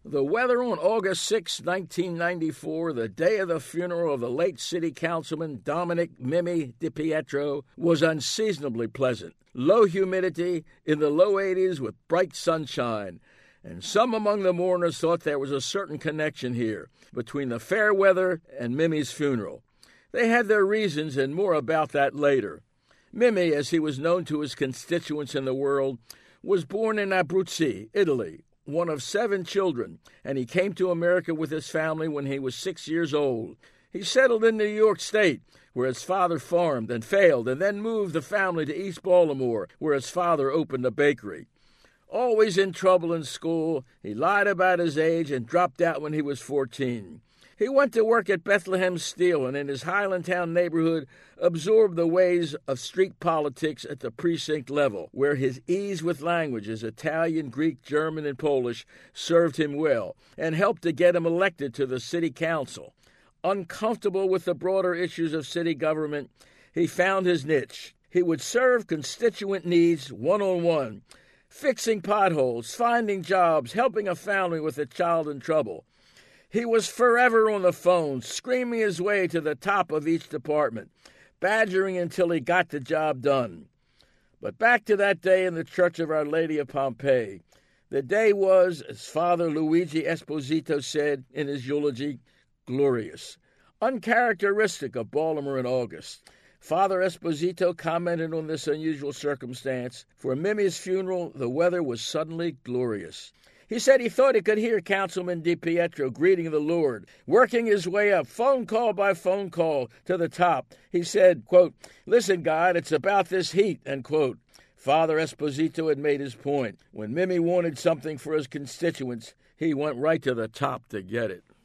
The weather on August 6, 1994, the day of the funeral of the late city councilman Dominic Mimi DiPietro, was unseasonably pleasant. Low humidity in the low 80s with bright sunshine. And some among the mourners thought there was a certain connection here between the fair weather and Mimi's funeral. They had their reasons, and more about that later. Mimi, as he was known to his constituents in the world, was born in Abruzzi, Italy, one of 7 children, and he came to America with his family when he was 6 years old. He settled in New York State, where his father farmed and failed, and then moved the family to East Baltimore, where his father opened a bakery. Always in trouble in school, he lied about his age and dropped out when he was 14. He went to work at Bethlehem Steel and in his Highlandtown neighborhood absorbed the ways of street politics at the precinct level, where his ease with languages, Italian, Greek, German, and Polish, served him well and helped to get him elected to the city council. Uncomfortable with the broader issues of city government, he found his niche. He would serve constituent needs one-on-one, fixing potholes, finding jobs, helping a family with a child in trouble. He was forever on the phone, screaming his way to the top of each department, badgering until he got the job done. But back to that day in the Church of Our Lady of Pompeii. The day was, as Father Luigi Esposito said in his eulogy, glorious, uncharacteristic of Baltimore in August. Father Esposito commented on this unusual circumstance. For Mimi's funeral, the weather was suddenly glorious. He said he thought he could hear Councilman DiPietro greeting the Lord, working his way up, phone call by phone call, to the top. He said, quote, "Listen, God, it's about this heat," end quote. Father Esposito had made his point. When Mimi wanted something for his constituents, he went right to the top to get it.